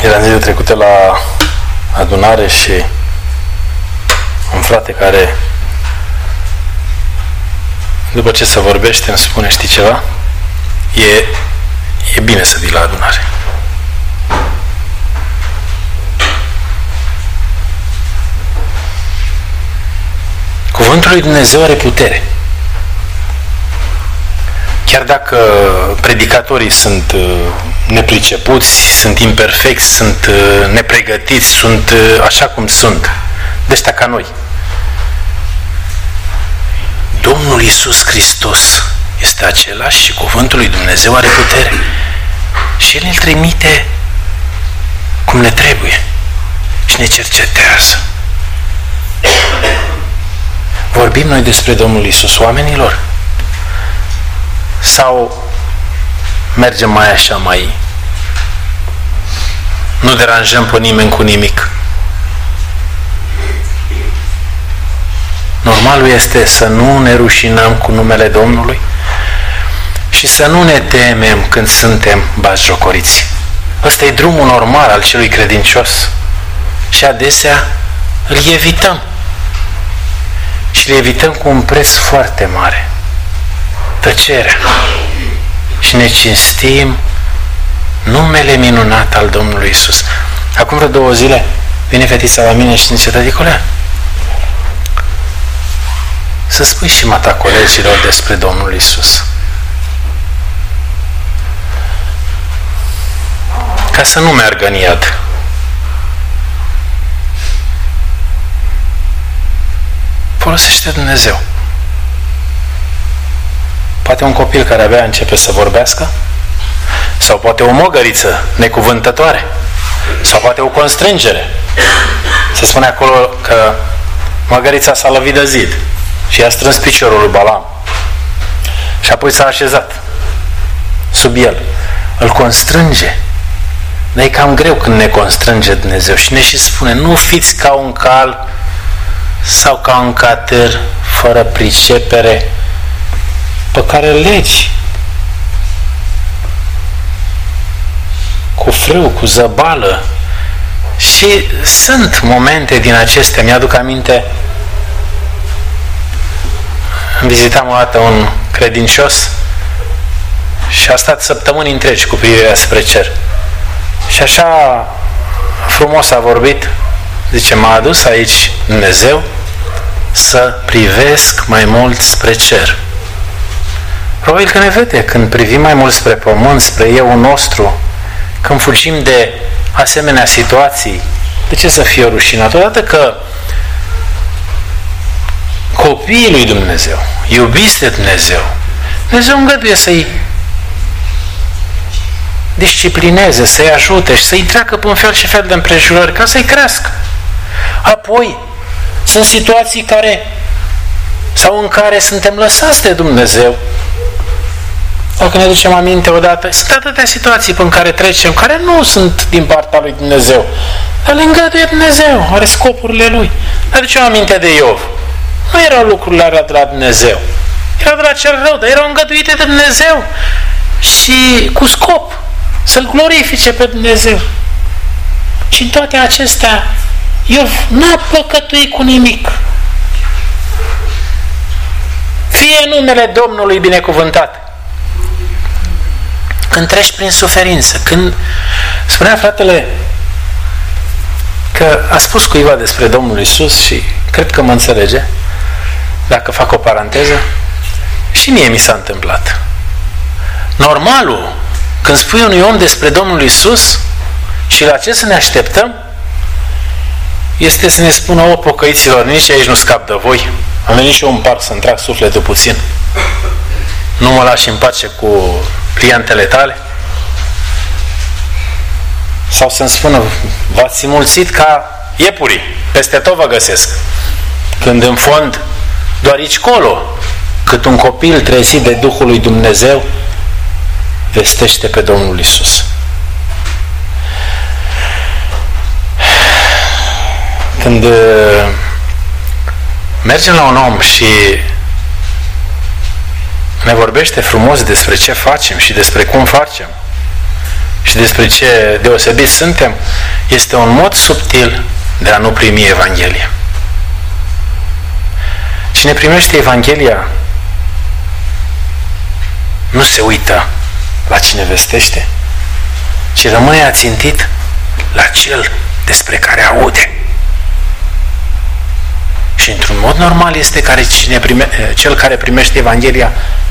Eram zilele trecute la adunare și un frate care, după ce se vorbește, îmi spune, știi ceva? E bine să vii la adunare. Cuvântul lui Dumnezeu are putere. Chiar dacă predicatorii sunt nepricepuți, sunt imperfecți, sunt nepregătiți, sunt așa cum sunt, de ăștia ca noi. Domnul Iisus Hristos este același și cuvântul lui Dumnezeu are putere. Și El ne trimite cum ne trebuie și ne cercetează. Vorbim noi despre Domnul Iisus oamenilor? Sau mergem mai așa, mai nu deranjăm pe nimeni cu nimic? Normalul este să nu ne rușinăm cu numele Domnului și să nu ne temem când suntem batjocoriți. Ăsta e drumul normal al celui credincios și adesea îl evităm. Și le evităm cu un preț foarte mare. Tăcerea. Și ne cinstim numele minunat al Domnului Iisus. Acum vreo 2 zile vine fetița la mine și zice, tăticule, să spui și mata colegilor despre Domnul Iisus. Ca să nu meargă în iad. Folosește Dumnezeu. Poate un copil care abia începe să vorbească, sau poate o mogăriță necuvântătoare, sau poate o constrângere. Se spune acolo că măgărița s-a lovit de zid și i-a strâns piciorul lui Balam și apoi s-a așezat sub el. Îl constrânge. Dar e cam greu când ne constrânge Dumnezeu și ne și spune, nu fiți ca un cal sau ca un cater fără pricepere pe care îl legi cu frâu, cu zăbală. Și sunt momente din acestea. Mi-aduc aminte, vizitam o dată un credincios și a stat săptămâni întregi cu privirea spre cer. Și așa frumos a vorbit. Zice, m-a adus aici Dumnezeu să privesc mai mult spre cer. Probabil că ne vede când privim mai mult spre pământ, spre eu nostru, când fugim de asemenea situații. De ce să fie rușinat? Odată că copiii lui Dumnezeu, iubiți de Dumnezeu, Dumnezeu îngăduie să-i disciplineze, să-i ajute și să-i treacă pe un fel și fel de împrejurări ca să-i crească. Apoi, sunt situații care sau în care suntem lăsați de Dumnezeu. Dacă ne ducem aminte odată, sunt atâtea situații în care trecem, care nu sunt din partea lui Dumnezeu, dar le îngăduie Dumnezeu, are scopurile Lui. Ne aducem aminte de Iov. Nu erau lucrurile alea de la Dumnezeu. Erau de la cel rău, dar erau îngăduite de Dumnezeu și cu scop să-L glorifice pe Dumnezeu. Și în toate acestea, Iov n-a păcătuit cu nimic. Fie numele Domnului binecuvântat. Când treci prin suferință, când spunea fratele că a spus cuiva despre Domnul Iisus și cred că mă înțelege, dacă fac o paranteză, și mie mi s-a întâmplat. Normalul, când spui unui om despre Domnul Iisus și la ce să ne așteptăm, este să ne spună, o, pocăiților, nici aici nu scap de voi, am venit și eu în parc să-mi trag sufletul puțin. Nu mă lași în pace cu pliantele tale? Sau să-mi spună, v-ați mulțit ca iepurii, peste tot vă găsesc. Când în fond, doar aici colo, cât un copil trezit de Duhul lui Dumnezeu, vestește pe Domnul Iisus. Când mergem la un om și ne vorbește frumos despre ce facem și despre cum facem și despre ce deosebit suntem, este un mod subtil de a nu primi Evanghelia. Cine primește Evanghelia nu se uită la cine vestește, ci rămâne ațintit la cel despre care aude. Și într-un mod normal este cel care primește Evanghelia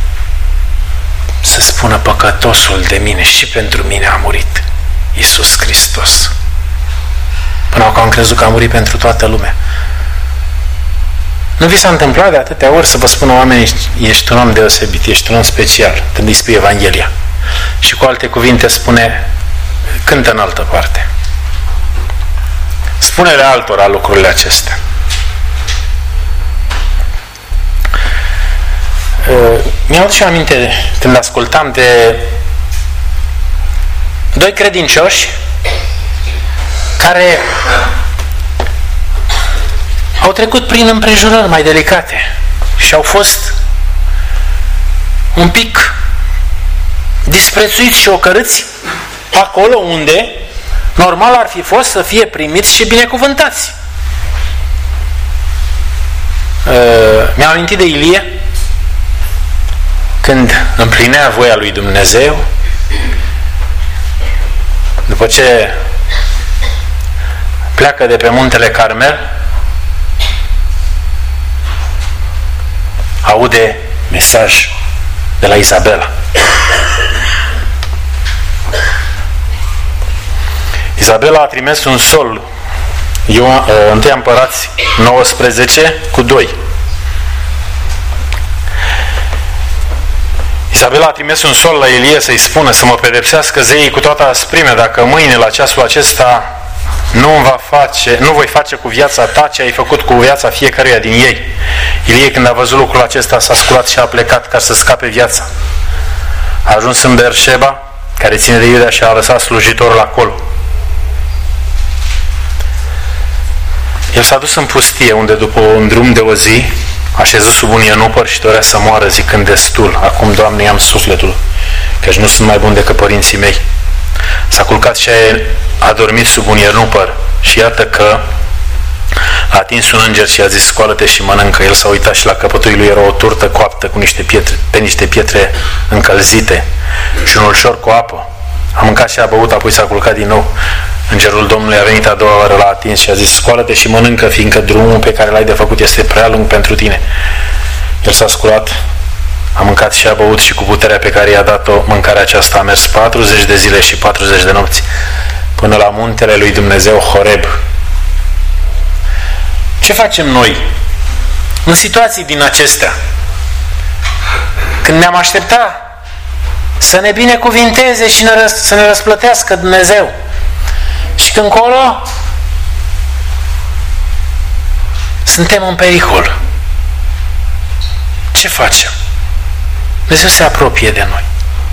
să spună: păcătosul de mine, și pentru mine a murit Iisus Hristos. Până acum am crezut că a murit pentru toată lumea. Nu vi s-a întâmplat de atâtea ori să vă spună oamenii: ești un om deosebit, ești un om special, când îi spui Evanghelia? Și cu alte cuvinte spune: cântă în altă parte. Spune-le altora lucrurile acestea. Mi-am adus și aminte când ascultam de doi credincioși care au trecut prin împrejurări mai delicate și au fost un pic disprețuiți și ocărâți acolo unde normal ar fi fost să fie primiți și binecuvântați. Mi-am amintit de Ilie, când împlinea voia lui Dumnezeu, după ce pleacă de pe muntele Carmel, aude mesaj de la Izabela. Izabela a trimis un sol, 1 Împărați 19:2. Isabela a trimis un sol la Ilie să-i spună să mă pedepsească zeii cu toată asprimea dacă mâine la ceasul acesta nu voi face cu viața ta ce ai făcut cu viața fiecăruia din ei. Ilie, când a văzut lucrul acesta, s-a sculat și a plecat ca să scape viața. A ajuns în Beersheba, care ține de Iuda, și a lăsat slujitorul acolo. El s-a dus în pustie, unde după un drum de o zi a șezut sub un ienupăr și dorea să moară, zicând: destul, acum, Doamne, i-am sufletul, căci nu sunt mai bun decât părinții mei. S-a culcat și a dormit sub un ienupăr și iată că a atins un înger și a zis: scoală-te și mănâncă. El s-a uitat și la căpătul lui era o turtă coaptă cu niște pietre încălzite și un ulcior cu apă. A mâncat și a băut, apoi s-a culcat din nou. Îngerul Domnului a venit a doua oară, l-a atins și a zis: scoală-te și mănâncă, fiindcă drumul pe care l-ai de făcut este prea lung pentru tine. El s-a sculat, a mâncat și a băut și cu puterea pe care i-a dat-o mâncarea aceasta a mers 40 de zile și 40 de nopți până la muntele lui Dumnezeu Horeb. Ce facem noi în situații din acestea? Când ne-am aștepta să ne binecuvinteze și să ne răsplătească Dumnezeu, și când colo suntem în pericol, ce facem? Dumnezeu se apropie de noi,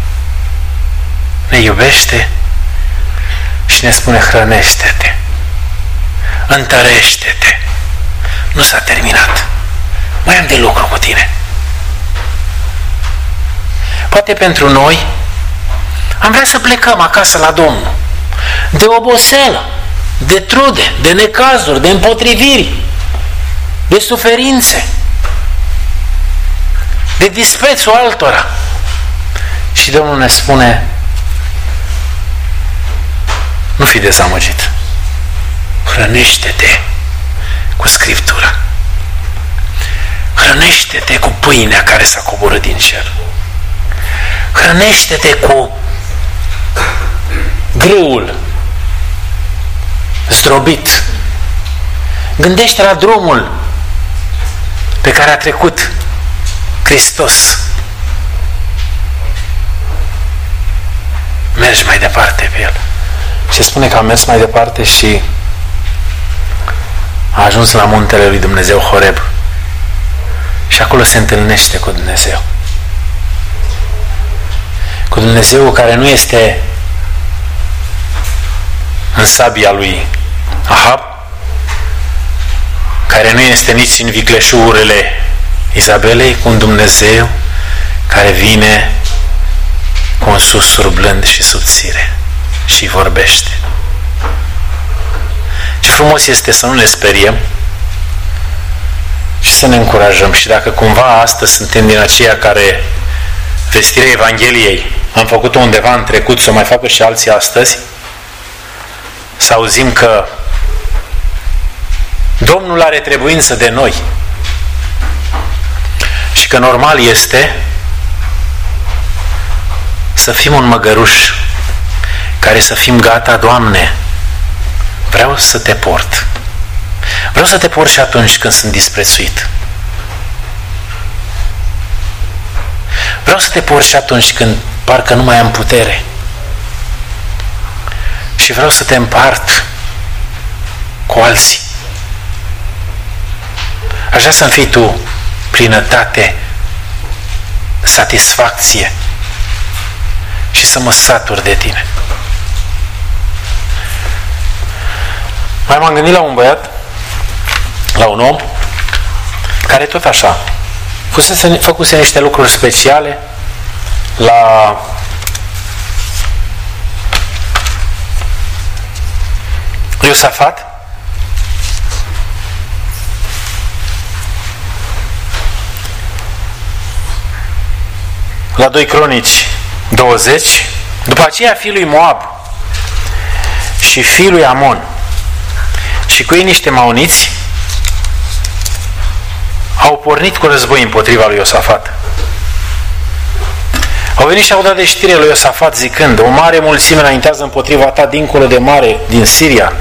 ne iubește și ne spune: hrănește-te, întărește-te, nu s-a terminat, mai am de lucru cu tine. Poate pentru noi am vrea să plecăm acasă la Domnul, de oboseală, de trude, de necazuri, de împotriviri, de suferințe, de disprețul altora. Și Domnul ne spune: nu fi dezamăgit, hrănește-te cu Scriptura, hrănește-te cu pâinea care s-a coborât din cer, hrănește-te cu grâul zdrobit, gândește la drumul pe care a trecut Hristos, mergi mai departe pe el. Se spune că a mers mai departe și a ajuns la muntele lui Dumnezeu Horeb și acolo se întâlnește cu Dumnezeu, cu Dumnezeu care nu este în sabia lui Ahab, care nu este nici în vicleșugurile Izabelei, cu un Dumnezeu care vine cu un susur blând și subțire și vorbește. Ce frumos este să nu ne speriem și să ne încurajăm. Și dacă cumva astăzi suntem din aceia care vestirea Evangheliei am făcut-o undeva în trecut, să o mai facă și alții astăzi, să auzim că Domnul are trebuință de noi și că normal este să fim un măgăruș care să fim gata, Doamne, vreau să te port. Vreau să te port și atunci când sunt disprețuit. Vreau să te port și atunci când parcă nu mai am putere. Și vreau să te împart cu alții. Aș vrea să-mi fii tu plinătate, satisfacție și să mă satur de tine. Mai m-am gândit la un băiat, la un om, care tot așa, făcuse niște lucruri speciale la Iosafat. La 2 Cronici 20, după aceea fiul lui Moab și fiul lui Amon și cu ei niște maoniți au pornit cu război împotriva lui Iosafat. Au venit și au dat de știre lui Iosafat zicând: o mare mulțime înaintează împotriva ta dincolo de mare, din Siria,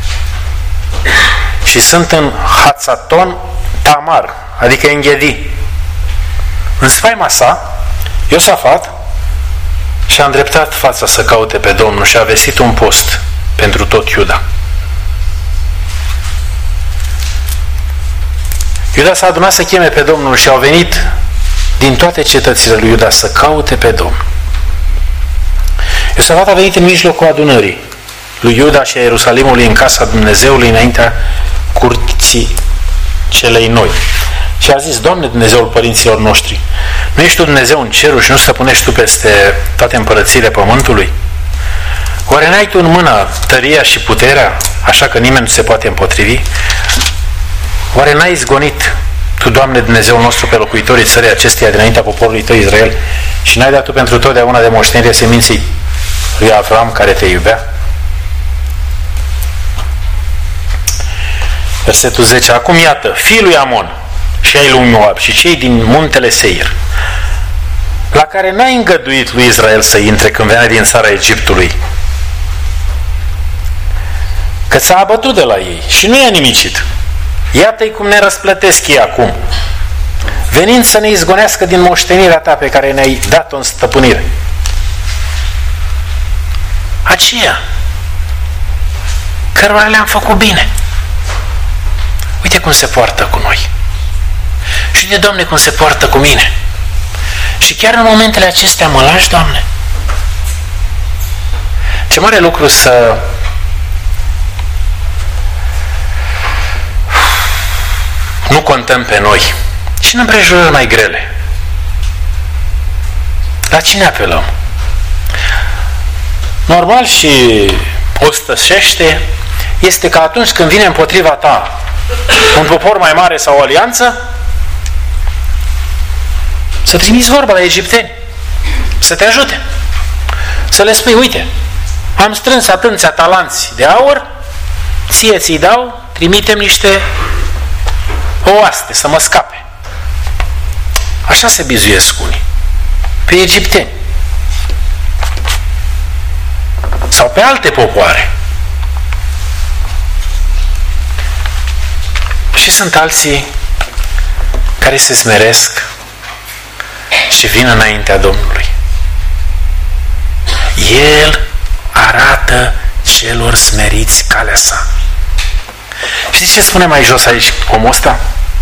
și sunt în Hatzaton Tamar, adică Enghedi. În spaima sa, Iosafat și-a îndreptat fața să caute pe Domnul și a vestit un post pentru tot Iuda. Iuda s-a adunat să cheme pe Domnul și au venit din toate cetățile lui Iuda să caute pe Domnul. Iosafat a venit în mijlocul adunării lui Iuda și a Ierusalimului în casa Dumnezeului înaintea curții celei noi. Și a zis: Doamne, Dumnezeul părinților noștri, nu ești tu Dumnezeu în cerul și nu stăpânești tu peste toate împărățiile pământului? Oare n-ai tu în mână tăria și puterea, așa că nimeni nu se poate împotrivi? Oare n-ai izgonit tu, Doamne, Dumnezeul nostru, pe locuitorii țării acesteia dinaintea poporului tău Israel și n-ai dat tu pentru totdeauna de moștenire seminții lui Avram care te iubea? Versetul 10. Acum iată, fiul lui Amon și ai lui Moab și cei din muntele Seir, la care n-ai îngăduit lui Israel să intre când venea din țara Egiptului, că ți-a abătut de la ei și nu i-a nimicit. Iată-i cum ne răsplătesc ei acum, venind să ne izgonească din moștenirea ta pe care ne-ai dat-o în stăpânire. Aceea cărora le-am făcut bine. Uite cum se poartă cu noi. Și uite, Doamne, cum se poartă cu mine. Și chiar în momentele acestea mă lași, Doamne? Ce mare lucru să nu contăm pe noi și în împrejurări mai grele. La cine apelăm? Normal și ostășește este că atunci când vine împotriva ta un popor mai mare sau o alianță, să trimiți vorba la egipteni să te ajute, să le spui: uite, am strâns atâția talanți de aur, ție ți-i dau, trimitem niște oaste să mă scape. Așa se bizuiesc unii pe egipteni sau pe alte popoare. Și sunt alții care se smeresc și vin înaintea Domnului. El arată celor smeriți calea sa. Știți ce spune mai jos aici omul ăsta?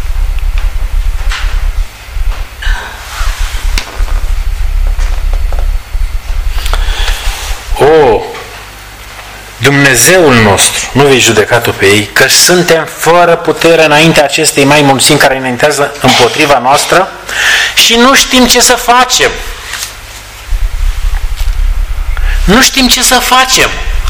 O, Dumnezeul nostru, nu vei judeca tu pe ei, că suntem fără putere înaintea acestei mai mulțimi care înaintează împotriva noastră și nu știm ce să facem. Nu știm ce să facem.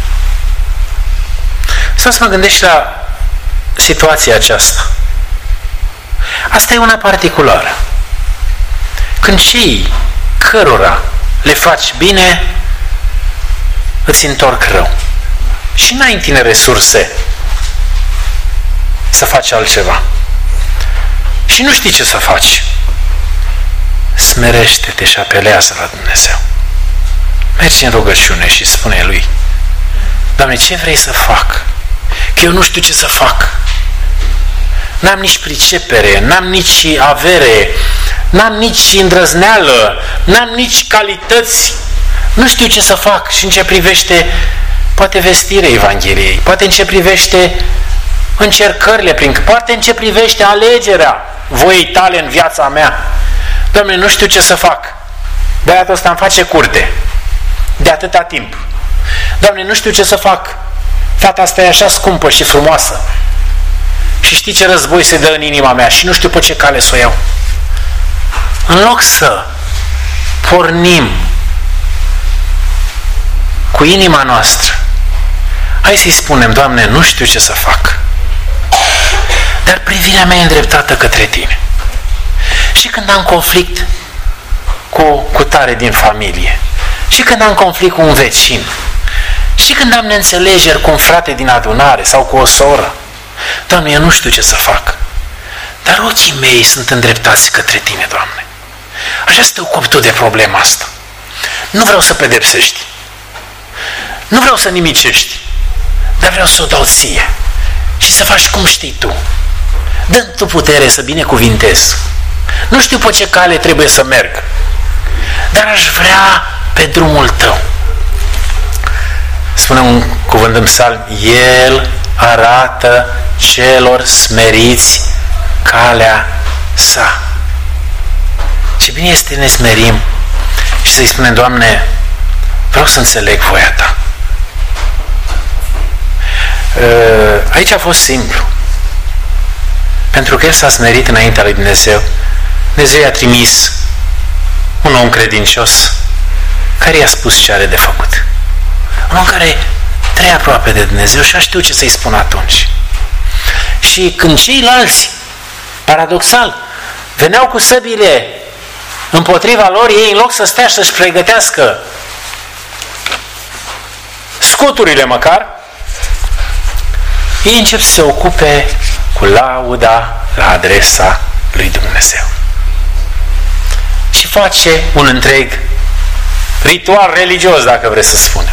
Să mă gândesc la situația aceasta. Asta e una particulară. Când cei cărora le faci bine, îți întorc rău. Și n-ai în tine resurse să faci altceva. Și nu știi ce să faci. Smerește-te și apelează la Dumnezeu. Mergi în rugăciune și spune lui: Doamne, ce vrei să fac? Că eu nu știu ce să fac. N-am nici pricepere, n-am nici avere, n-am nici îndrăzneală, n-am nici calități. Nu știu ce să fac. Și în ce privește poate vestirea Evangheliei, poate în ce privește încercările, poate în ce privește alegerea voiei tale în viața mea. Doamne, nu știu ce să fac. Băiatul ăsta îmi face curte de atâta timp. Doamne, nu știu ce să fac. Fata asta e așa scumpă și frumoasă. Și știi ce război se dă în inima mea și nu știu pe ce cale să o iau. În loc să pornim cu inima noastră, hai să-i spunem: Doamne, nu știu ce să fac, dar privirea mea e îndreptată către Tine. Și când am conflict cu tare din familie, și când am conflict cu un vecin, și când am neînțelegeri cu un frate din adunare sau cu o soră, Doamne, eu nu știu ce să fac, dar ochii mei sunt îndreptați către Tine, Doamne. Așa să te ocupi Tu de problema asta. Nu vreau să pedepsești, nu vreau să nimicești, dar vreau să o dau Ție și să faci cum știi Tu. Dă-mi Tu putere să binecuvintez. Nu știu pe ce cale trebuie să merg, dar aș vrea pe drumul Tău. Spune un cuvânt în psalm: El arată celor smeriți calea sa. Ce bine este să ne smerim și să-i spunem: Doamne, vreau să înțeleg voia Ta. Aici a fost simplu. Pentru că el s-a smerit înaintea lui Dumnezeu, Dumnezeu i-a trimis un om credincios care i-a spus ce are de făcut. Un om care trăia aproape de Dumnezeu și a știut ce să-i spun atunci. Și când ceilalți, paradoxal, veneau cu săbile împotriva lor, ei, în loc să stea și să-și pregătească scuturile măcar, ei încep să se ocupe cu lauda la adresa lui Dumnezeu. Și face un întreg ritual religios, dacă vreți să spunem.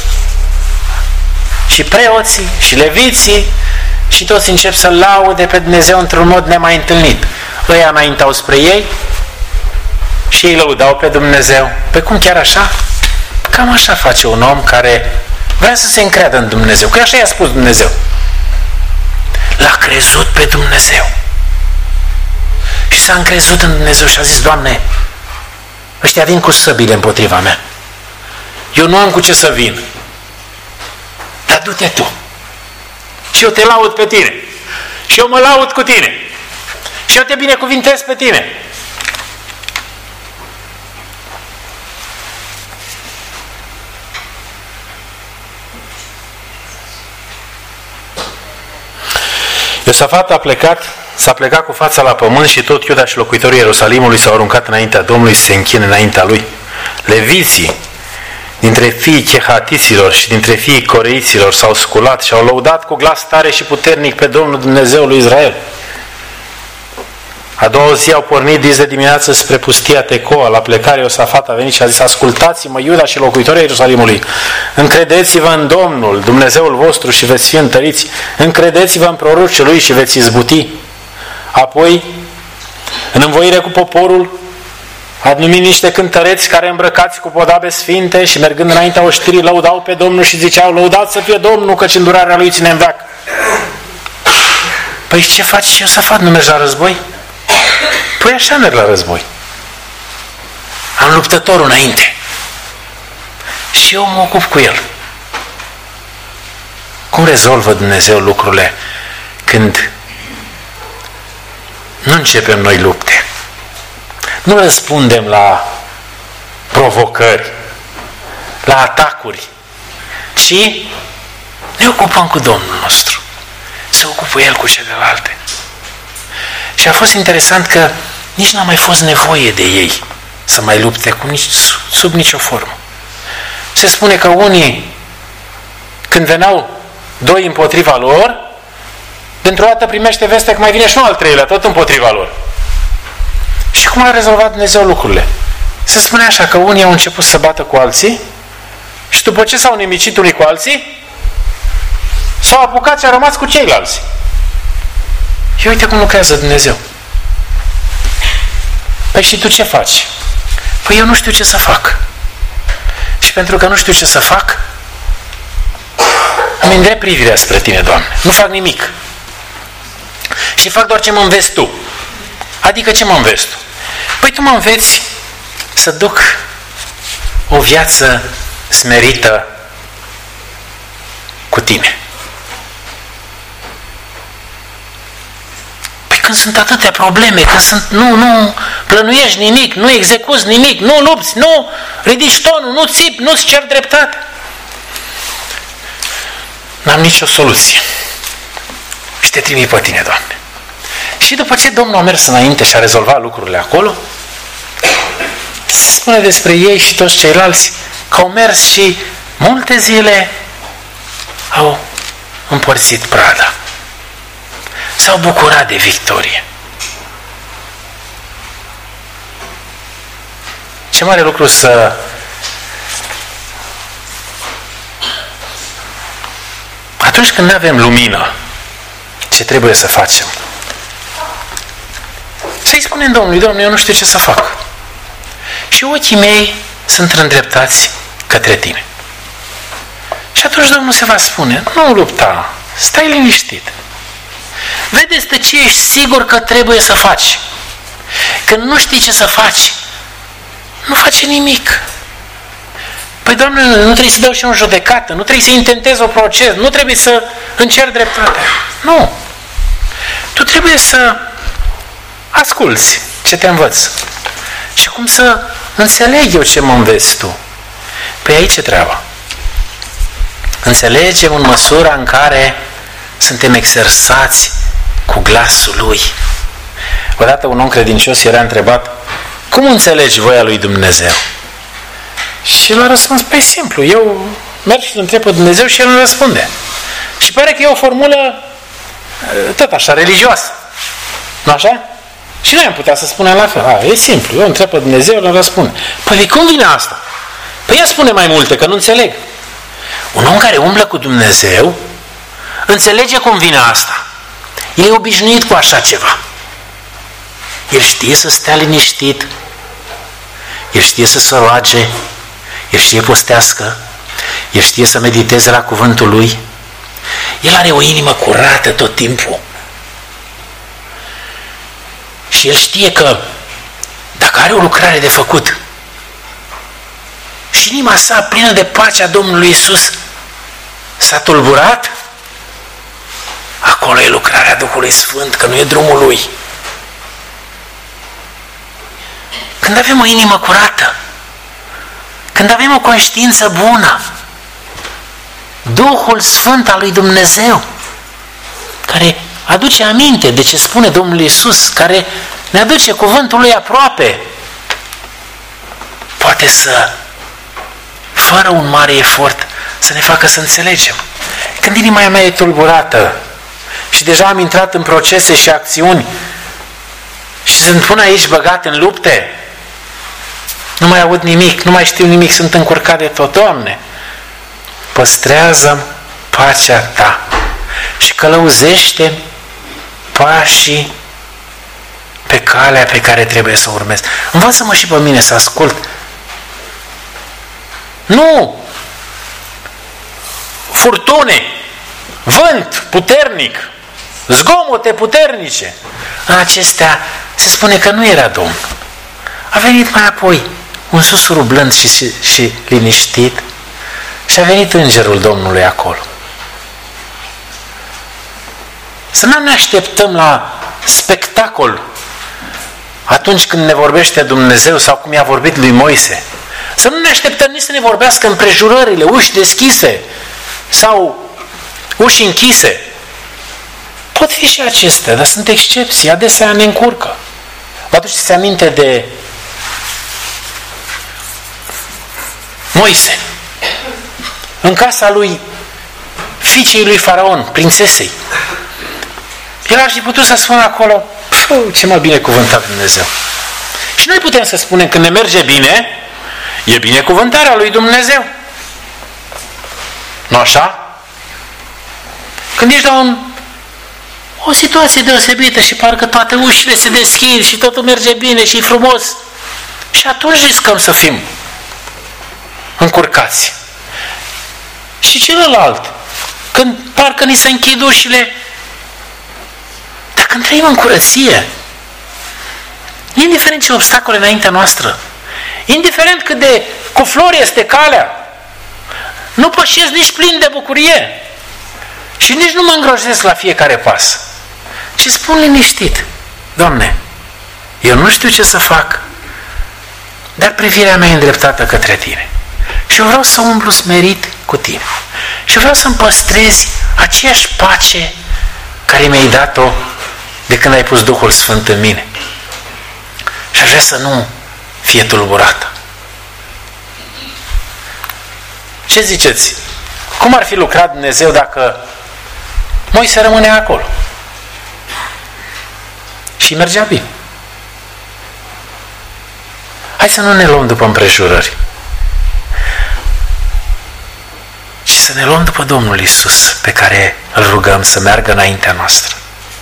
Și preoții, și leviții, și toți încep să laude pe Dumnezeu într-un mod nemai întâlnit. Ăia înaintau spre ei și ei lăudau pe Dumnezeu. Pe cum, chiar așa? Cam așa face un om care vrea să se încreadă în Dumnezeu, că așa i-a spus Dumnezeu. L-a crezut pe Dumnezeu și s-a încrezut în Dumnezeu și a zis: Doamne, ăștia vin cu săbile împotriva mea, eu nu am cu ce să vin, dar du-te Tu și eu te laud pe Tine și eu mă laud cu Tine și eu te binecuvintez pe Tine. Iosafat s-a plecat cu fața la pământ și tot Iuda și locuitorii Ierusalimului s-au aruncat înaintea Domnului să se închine înaintea lui. Leviții dintre fiii chehatiților și dintre fiii coreiților s-au sculat și au lăudat cu glas tare și puternic pe Domnul Dumnezeul lui Israel. A doua zi au pornit dis de dimineață spre pustia Tecoa. La plecare Iosafat a venit și a zis: Ascultați-mă, Iuda și locuitorii Ierusalimului, încredeți-vă în Domnul, Dumnezeul vostru, și veți fi întăriți. Încredeți-vă în prorocii lui și veți izbuti. Apoi, în învoire cu poporul, a numit niște cântăreți care, îmbrăcați cu podabe sfinte și mergând înaintea oștirii, lăudau pe Domnul și ziceau: Lăudați să fie Domnul, căci îndurarea lui ține în veac. Păi ce faci Iosafat? Nu mergi la război? Păi așa merg la război. Am luptătorul înainte și eu mă ocup cu el. Cum rezolvă Dumnezeu lucrurile când nu începem noi lupte? Nu răspundem la provocări, la atacuri, ci ne ocupăm cu Domnul nostru. Se ocupă El cu celelalte. Și a fost interesant că nici n-a mai fost nevoie de ei să mai lupte sub nicio formă. Se spune că unii, când veneau doi împotriva lor, dintr-o dată primește vestea că mai vine și un al treilea, tot împotriva lor. Și cum a rezolvat Dumnezeu lucrurile? Se spune așa că unii au început să bată cu alții și după ce s-au nimicit unii cu alții, s-au apucat și au rămas cu ceilalți. Și uite cum lucrează Dumnezeu. Păi și tu ce faci? Păi eu nu știu ce să fac. Și pentru că nu știu ce să fac, îmi îndrept privirea spre Tine, Doamne. Nu fac nimic. Și fac doar ce mă înveți Tu. Adică ce mă înveți Tu? Păi Tu mă înveți să duc o viață smerită cu Tine. Păi când sunt atâtea probleme, când nu plănuiești nimic, nu execuți nimic, nu lupți, nu ridici tonul, nu țipi, nu-ți cer dreptate. N-am nicio soluție. Și te trimit pe Tine, Doamne. Și după ce Domnul a mers înainte și a rezolvat lucrurile acolo, se spune despre ei și toți ceilalți că au mers și multe zile au împărțit prada. S-au bucurat de victorie. Ce mare lucru să atunci când nu avem lumină, ce trebuie să facem? Să-i spunem Domnului, Doamne, eu nu știu ce să fac. Și ochii mei sunt îndreptați către Tine. Și atunci Domnul se va spune, nu lupta, stai liniștit. Vedeți de ce ești sigur că trebuie să faci. Când nu știi ce să faci, nu face nimic. Păi, Doamne, nu trebuie să dau și o judecată, nu trebuie să intentez o proces, nu trebuie să încerc dreptatea. Nu. Tu trebuie să asculți ce te învăț. Și cum să înțeleg eu ce mă înveți tu. Păi aici e treaba. Înțelegem în măsura în care suntem exersați cu glasul Lui. Odată un om credincios era întrebat, cum înțelegi voia lui Dumnezeu? Și el a răspuns, păi simplu, eu merg și îl întreb pe Dumnezeu și El îmi răspunde. Și pare că e o formulă tot așa, religioasă. Nu așa? Și noi am putea să spunem la fel. E simplu, eu întreb pe Dumnezeu, El îmi răspunde. Păi cum vine asta? Păi ea spune mai multe, că nu înțeleg. Un om care umblă cu Dumnezeu înțelege cum vine asta. El e obișnuit cu așa ceva. El știe să stea liniștit, el știe să se roage, el știe postească, el știe să mediteze la cuvântul Lui. El are o inimă curată tot timpul. Și el știe că dacă are o lucrare de făcut și inima sa plină de pacea Domnului Iisus s-a tulburat, acolo e lucrarea Duhului Sfânt, că nu e drumul Lui. Când avem o inimă curată, când avem o conștiință bună, Duhul Sfânt al lui Dumnezeu, care aduce aminte de ce spune Domnul Iisus, care ne aduce cuvântul Lui aproape, poate să, fără un mare efort, să ne facă să înțelegem. Când inima mea e tulburată și deja am intrat în procese și acțiuni și sunt până aici băgat în lupte, nu mai aud nimic, nu mai știu nimic, sunt încurcat de tot. Doamne, păstrează pacea Ta și călăuzește pașii pe calea pe care trebuie să urmez. Învață-mă și pe mine să ascult. Nu! Furtune, vânt puternic, zgomote puternice. În acestea se spune că nu era Domn. A venit mai apoi un susuru blând și liniștit și a venit îngerul Domnului acolo. Să nu ne așteptăm la spectacol atunci când ne vorbește Dumnezeu sau cum i-a vorbit lui Moise. Să nu ne așteptăm nici să ne vorbească împrejurările, uși deschise sau uși închise. Pot fi și acestea, dar sunt excepții, adesea ne încurcă. Vă aduceți aminte de Moise, în casa lui fiicei lui Faraon, prințesei. El ar fi putut să spună acolo, ce m-a binecuvântat Dumnezeu. Și noi putem să spunem, când ne merge bine, e binecuvântarea lui Dumnezeu. Nu așa? Când ești la o situație deosebită și parcă toate ușile se deschid și totul merge bine și e frumos, și atunci riscăm să fim încurcați. Și celălalt, când parcă ni se închid ușile, dar când trăim în curăție, indiferent ce obstacole înaintea noastră, indiferent cât de cu flori este calea, nu pășesc nici plin de bucurie și nici nu mă îngrojesc la fiecare pas, ci spun liniștit, Doamne, eu nu știu ce să fac, dar privirea mea e îndreptată către Tine. Și eu vreau să umblu smerit cu Tine. Și eu vreau să-mi păstrezi aceeași pace care mi-ai dat-o de când ai pus Duhul Sfânt în mine. Și aș vrea să nu fie tulburată. Ce ziceți? Cum ar fi lucrat Dumnezeu dacă Moise rămânea acolo? Și mergea bine. Hai să nu ne luăm după împrejurări, ci să ne luăm după Domnul Iisus, pe care îl rugăm să meargă înaintea noastră.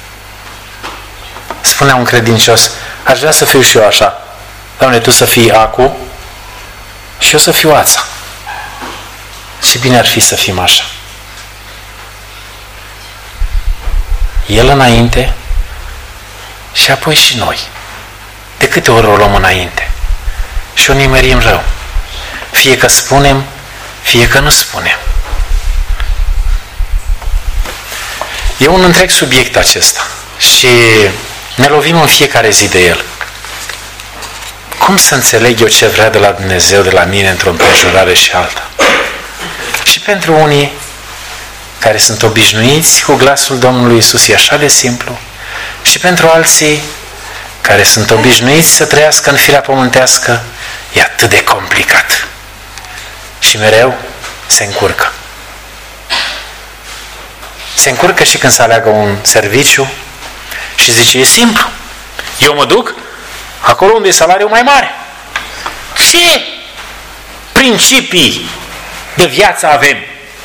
Spunea un credincios, aș vrea să fiu și eu așa. Doamne, Tu să fii acu și eu să fiu ața. Și bine ar fi să fim așa. El înainte și apoi și noi. De câte ori o luăm înainte și o nimerim rău. Fie că spunem, fie că nu spunem. E un întreg subiect acesta și ne lovim în fiecare zi de el. Cum să înțeleg eu ce vrea de la Dumnezeu, de la mine, într-o împrejurare și alta? Și pentru unii care sunt obișnuiți cu glasul Domnului Iisus, e așa de simplu. Și pentru alții care sunt obișnuiți să trăiască în firea pământească, e atât de complicat. Și mereu se încurcă. Se încurcă și când se aleagă un serviciu și zice, e simplu. Eu mă duc acolo unde e salariul mai mare. Ce principii de viață avem?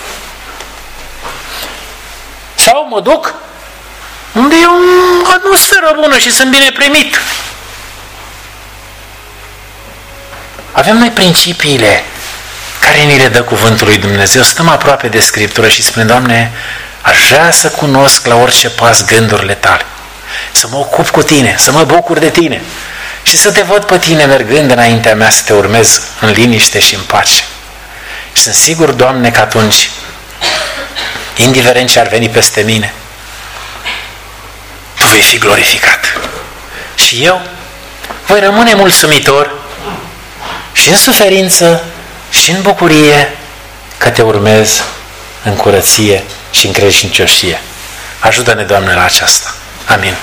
Sau mă duc unde e o atmosferă bună și sunt bine primit. Avem noi principiile care ni le dă cuvântul lui Dumnezeu. Stăm aproape de Scriptură și spunem, Doamne, aș vrea să cunosc la orice pas gândurile Tale, să mă ocup cu Tine, să mă bucur de Tine și să Te văd pe Tine mergând înaintea mea, să Te urmez în liniște și în pace. Și sunt sigur, Doamne, că atunci, indiferent ce ar veni peste mine, Tu vei fi glorificat. Și eu voi rămâne mulțumitor și în suferință și în bucurie că Te urmez în curăție și în credincioșie. Ajută-ne, Doamne, la aceasta. Amin.